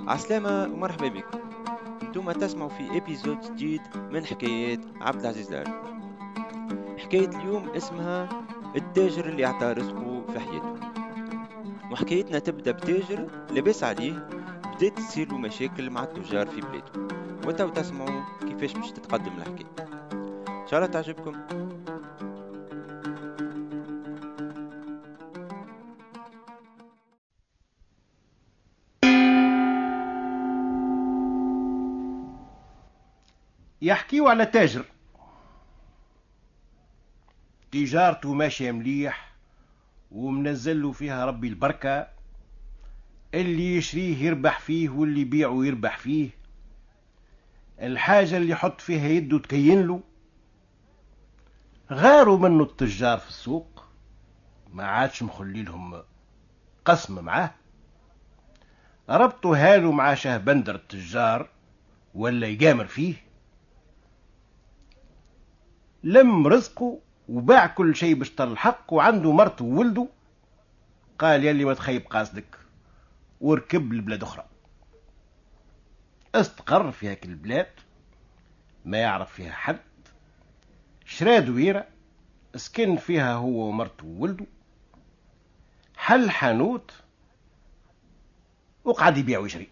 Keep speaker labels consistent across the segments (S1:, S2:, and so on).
S1: عسلامة ومرحبا بكم. انتم تسمعوا في ابيزود جديد من حكايات عبد العزيز دار. حكاية اليوم اسمها التاجر اللي اعطى رزقه في حياته. وحكايتنا تبدأ بتاجر لباس عليه، بدات تصير له مشاكل مع التجار في بلاده. وتو تسمعوا كيفاش باش تتقدم الحكاية. ان شاء الله تعجبكم.
S2: يحكيو على تاجر تجارته ماشية مليح ومنزله فيها ربي البركة. اللي يشريه يربح فيه واللي يبيعه يربح فيه. الحاجة اللي يحط فيها يده تكين له. غاروا منه التجار في السوق، ما عادش مخلي لهم قسم معاه. ربطوا هالو مع شهبندر التجار ولا يجامر فيه. لم رزقه وباع كل شيء بشطر الحق، وعنده مرته وولده. قال يلي ما تخيب قاصدك وركب لبلاد أخرى. استقر في هاك البلاد، ما يعرف فيها حد. شرا دويرة سكن فيها هو ومرته وولده. حل حانوت وقعد يبيع ويشري.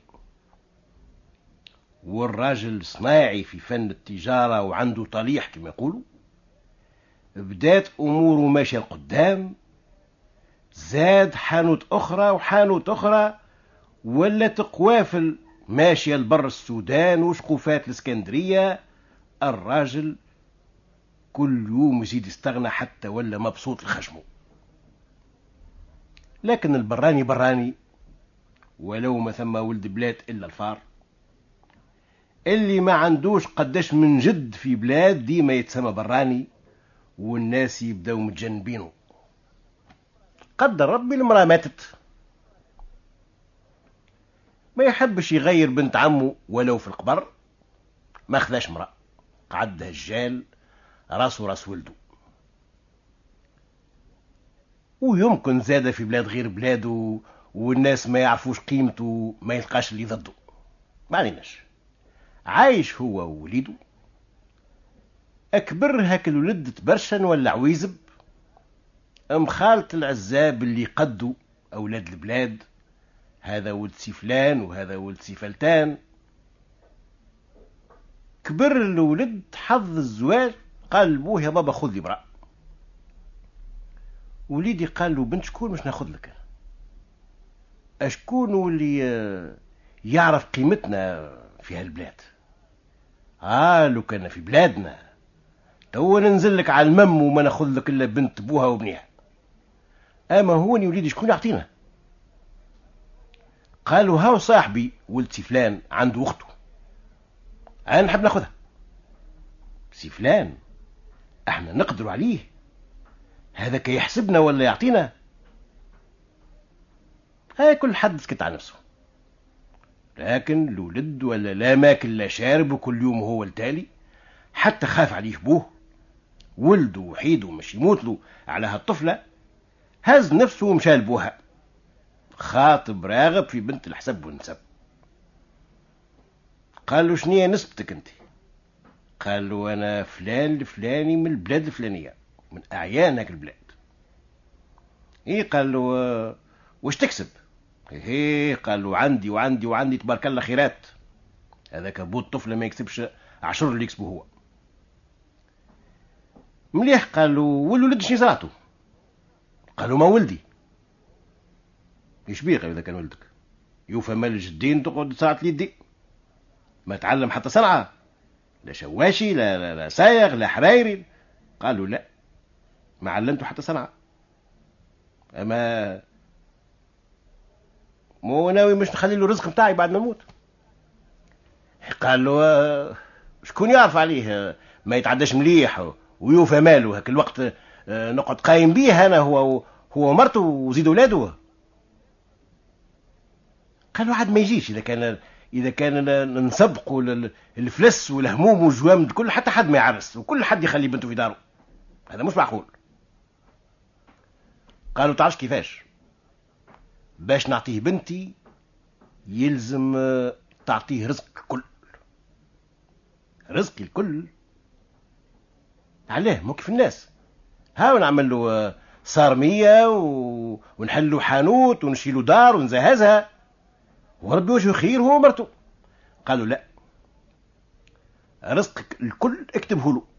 S2: والراجل صناعي في فن التجارة وعنده طليح كما يقولوا. بدات أموره ماشية لقدام. زاد حانوت أخرى وحانوت أخرى، ولت قوافل ماشية لبر السودان وشقوفات الاسكندرية. الراجل كل يوم يزيد يستغنى حتى ولا مبسوط لخشمه. لكن البراني براني، ولو ما ثم ولد بلاد إلا الفار. اللي ما عندوش قداش من جد في بلاد ديما يتسمى براني، والناس يبداو متجنبينه. قدر ربي المرأة ماتت، ما يحبش يغير بنت عمه ولو في القبر. ما خذاش مرأة، قعدها الجال راسه راس ولده. ويمكن زاد في بلاد غير بلاده والناس ما يعرفوش قيمته، ما يلقاش اللي ضده. ما عليناش. عايش هو ووليده. أكبر هاك الولد تبرشن ولا عويزب. خالة العزاب اللي قدوا أولاد البلاد. هذا ولد سي فلان وهذا ولد سي فلتان. كبر الولد حظ الزواج، قال لبوه يا بابا خذ لي برا. وليدي قال له بنت شكون مش ناخذ لك؟ اشكون اللي يعرف قيمتنا في هالبلاد؟ لو كان في بلادنا تو ننزل لك على المم وما ناخذ لك الا بنت بوها وبنيها. اما هوني وليدي شكون يعطينا؟ قالوا هاو صاحبي ولد سي فلان عنده اخته، انا نحب ناخذها. سي فلان احنا نقدروا عليه، هذا كي يحسبنا ولا يعطينا؟ هاي كل حد سكت على نفسه. لكن الولد ولا لا ماكل لا شارب، وكل يوم هو التالي. حتى خاف عليه بوه، ولده وحيده مش يموت له على هالطفلة. هز نفسه ومشى لبوها، خاطب راغب في بنت الحسب والنسب. قال له شنية نسبتك انت؟ قال له انا فلان الفلاني من البلاد الفلانية، من اعيان هاك البلاد. ايه قال له وش تكسب؟ ايه قال له عندي وعندي وعندي تبارك الله خيرات. هذاك ابو الطفل ما يكسبش 10 اللي يكسبه هو. مليح. قال له والولد شني صراته؟ قال له ما ولدي. ايش بيه اذا كان ولدك؟ يوفى مال الجدين تقعد صراعة اليدي، ما تعلم حتى صنعة، لا شواشي لا سايغ لا حرايري. قالوا لا، ما علمته حتى صنعة. اما مو ناوي مش نخلي له الرزق بتاعي بعد ما نموت. قال له شكون يعرف عليه ما يتعداش مليح ويوفى ماله هاك الوقت. نقعد قايم بيه انا هو مرته وزيد اولاده. قال له عاد ما يجيش اذا كان نسبقوا الفلس والهموم والجوامد كل حتى حد ما يعرس وكل حد يخلي بنته في داره. هذا مش معقول. قالوا تعرفش كيفاش باش نعطيه بنتي يلزم تعطيه رزق الكل. رزق الكل عليه مو كيف الناس. ها نعمل له صارمية ونحلو حانوت ونشيلو دار ونزهزها وربي وجهه خير هو ومرته. قالوا لا، رزقك الكل اكتبه له.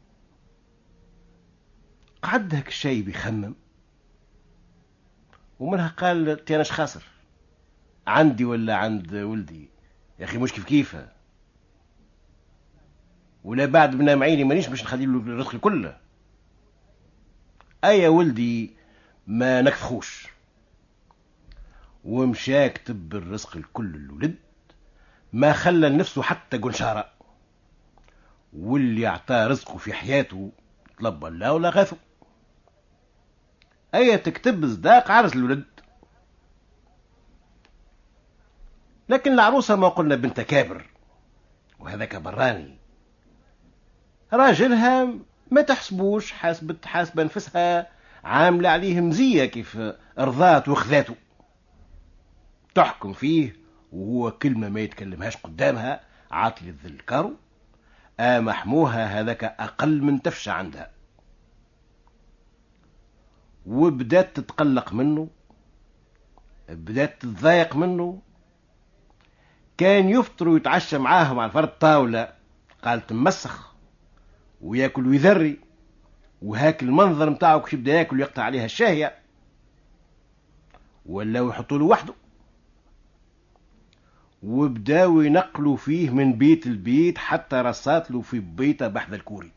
S2: قعد هاك الشايب يخمم ومنها قال تياناش خاسر، عندي ولا عند ولدي يا اخي مش كيف كيفه، ولا بعد من معيني مانيش باش نخلي له الرزق كله. ايا ولدي ما نكفخوش. ومشى كتب الرزق الكل الولد، ما خلى لنفسه حتى قنشارة. واللي اعطاه رزقه في حياته طلب الله ولا غاثه. ايا تكتب صداق عرس الولد. لكن العروسة ما قلنا بنت كابر، وهذاك براني راجلها ما تحسبوش، حاسبة نفسها عاملة عليه مزية كيف ارضات وخذاته، تحكم فيه وهو كلمة ما يتكلمهاش قدامها، عاطل الذل كارو. محموها هذاك أقل من تفشى عندها، وبدات تتقلق منه، بدات تتضايق منه. كان يفطر ويتعشى معاهم على فرد طاولة، قالت مسخ وياكل ويذري، وهاك المنظر متاعه كيف يبدا ياكل ويقطع عليها الشاهية، ولا يحطوا له وحده. وبداو ينقلوا فيه من بيت البيت حتى رصات له في بيته بحذا الكوري.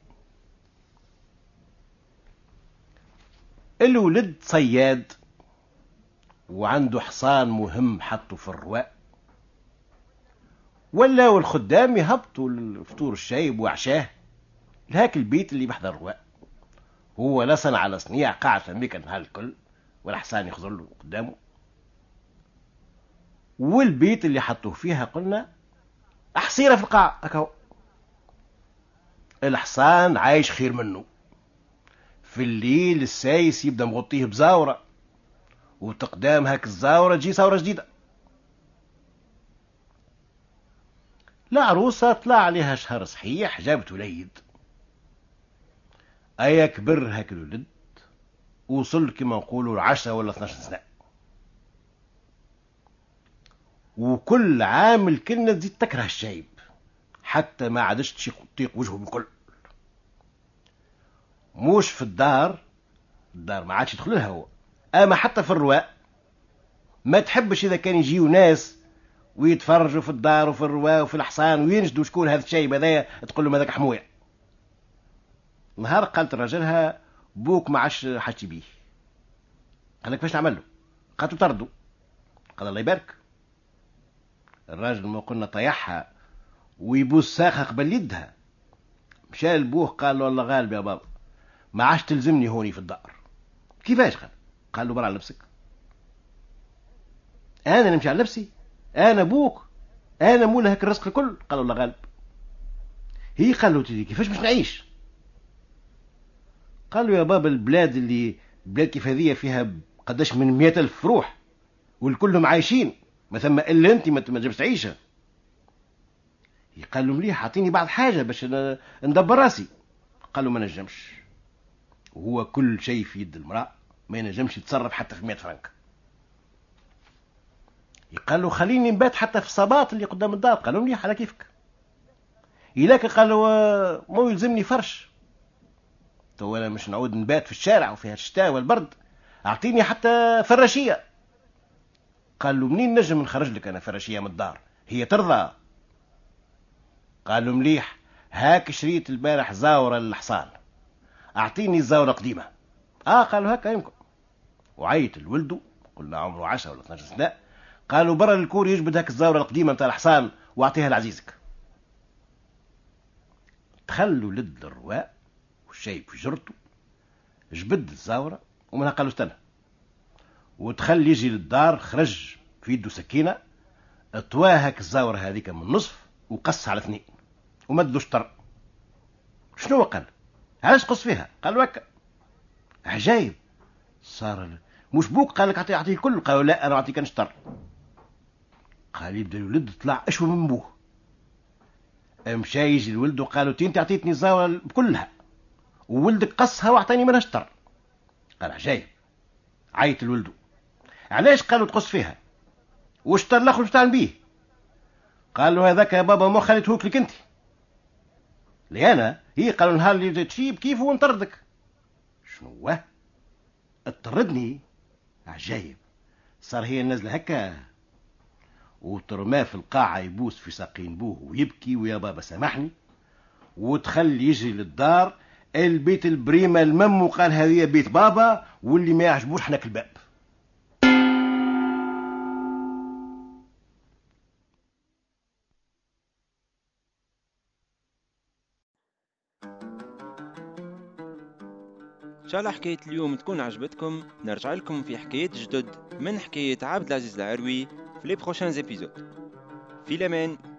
S2: الولد صياد وعنده حصان مهم حطه في الرواء، ولا الخدام يهبطوا الفطور الشايب وعشاه لهاك البيت اللي بحذا الرواء. هو لا صنع على صنيع، قاعد فميك النهار الكل والحصان يخزر له قدامه. والبيت اللي حطوه فيها قلنا حصيرة في القاع أكو. الحصان عايش خير منه. في الليل السايس يبدا مغطيه بزاورة، وتقدام هاك الزاورة تجي زاورة جديدة. العروسة طلع عليها شهر صحيح، جابت وليد. أيا كبر هاك الولد، وصل كما نقولوا 10 ولا 12 سنة، وكل عام الكلمة تزيد تكره الشايب، حتى ما عادش تطيق وجهه بالكل. موش في الدار ما عادش يدخل لها هو، اما حتى في الرواء ما تحبش اذا كان يجيو ناس ويتفرجوا في الدار وفي الرواء وفي الحصان وينجدوا شكون هذا الشايب هذايا، تقول له هذاك حموية. نهار قالت لراجلها بوك ما عادش حاجتي بيه. قال لك باش نعمل له؟ قالت له طردوا. قال الله يبارك. الراجل ما قلنا طيحها ويبوس ساخها قبل يدها. مشى لبوه قال له والله غالب يا بابا ما عادش تلزمني هوني في الدار. كيفاش؟ قال له برا على نفسك. انا نمشي على نفسي؟ انا ابوك، انا مولا هاك الرزق الكل. قال له الله غالب. هي قال له كيفاش باش نعيش؟ قال له يا بابا البلاد اللي بلاد كيف هذه فيها قداش من 100,000 روح والكلهم عايشين، ما ثم الا انت ما تجبش تعيشها. قال له مليح اعطيني بعض حاجه باش ندبر راسي. قال له ما نجمش، وهو كل شيء في يد المراه، ما ينجمش يتصرف حتى في 100 فرنك. قال له خليني نبات حتى في الصباط اللي قدام الدار. قال له مليح على كيفك. إلاك قال له مو يلزمني فرش، تو انا مش نعود نبات في الشارع وفيها الشتاء والبرد، اعطيني حتى فراشيه. قال له منين نجم نخرج لك انا فراشيه من الدار؟ هي ترضى؟ قال له مليح هاك شريت البارح زاوره للحصان، اعطيني الزاوره قديمه. قال له هكا يمكن. وعيت الولد، قلنا عمره 10 ولا 12 سنه، قالوا برا الكور يجبد هاك الزاوره القديمه نتاع الحصان واعطيها لعزيزك. دخلوا لد الرواء والشايب في جرته، جبد الزاوره ومنها قالوا استنى، ودخل يجي للدار، خرج في يده سكينه، اطواه هاك الزاوره هذيك من نصف وقص على 2 ومدوا شطر. شنو قال؟ علاش قص فيها؟ قال هكا. عجايب صار مش بوك قال لك اعطيه الكل؟ قالوا لا انا اعطيك نشطر. قال يبدا الولد طلع اشوى من بوه. مشى يجي الولد وقالوا انت عطيتني الزاويه بكلها وولدك قصها واعطاني منها شطر. قال عجايب. عيط الولد علاش؟ قالوا تقص فيها وشطر الاخر باش تعمل بيه؟ قال له هذاك يا بابا ما خليتهولك لك انت لي انا. هي قالوا نهار اللي تشيب كيف ونطردك. شنو اطردني؟ عجايب. صار هي نازله هكا وترماه في القاعه يبوس في ساقين بوه ويبكي ويا بابا سامحني، وتخلي يجري للدار البيت البريمه المم وقال هذه بيت بابا واللي ما يعجبوش حنك الباب.
S1: ان شاء الله حكاية اليوم تكون عجبتكم. نرجع لكم في حكايات جدد من حكاية عبد العزيز العروي في لي بروشان ابيزود. في الامان.